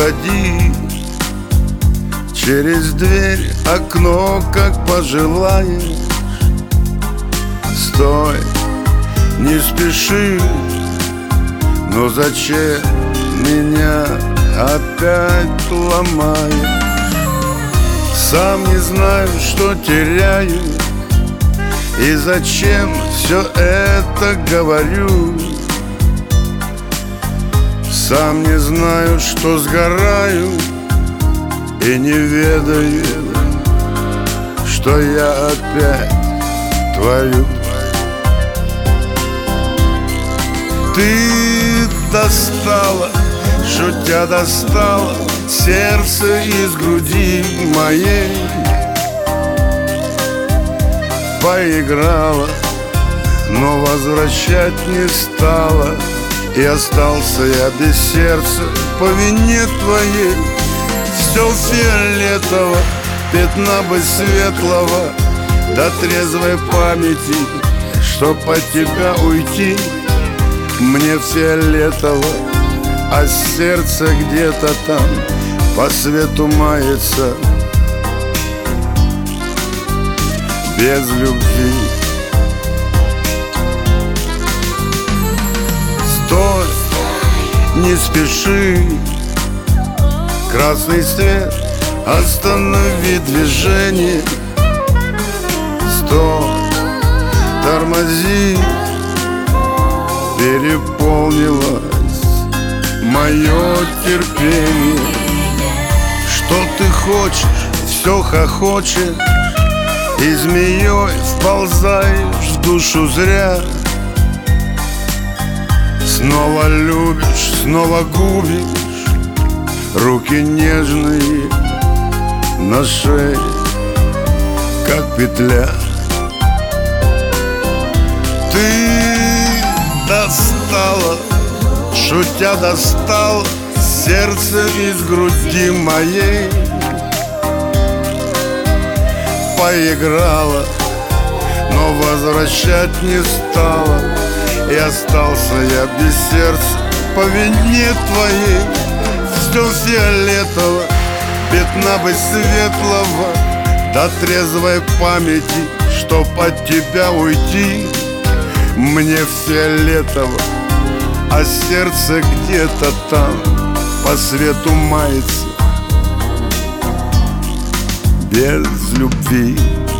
входи через дверь, окно, как пожелаешь. Стой, не спеши, но зачем меня опять ломаешь? Сам не знаю, что теряю и зачем все это говорю. Сам не знаю, что сгораю и не ведаю, что я опять творю. Ты достала, шутя достала сердце из груди моей. Поиграла, но возвращать не стала, и остался я без сердца по вине твоей. Все фиолетово, пятна бы светлого, до трезвой памяти, чтоб от тебя уйти. Мне фиолетово, а сердце где-то там по свету мается без любви. Стой, не спеши, красный свет, останови движение. Стой, тормози, переполнилось мое терпение. Что ты хочешь, все хохочешь, и змеей вползаешь в душу зря. Снова любишь, снова губишь, руки нежные на шее, как петля. Ты достала, шутя достала сердце из груди моей. Поиграла, но возвращать не стала, и остался я без сердца по вине твоей. Все фиолетово, пятна бы светлого, до трезвой памяти, чтоб от тебя уйти. Мне фиолетово, а сердце где-то там по свету мается без любви.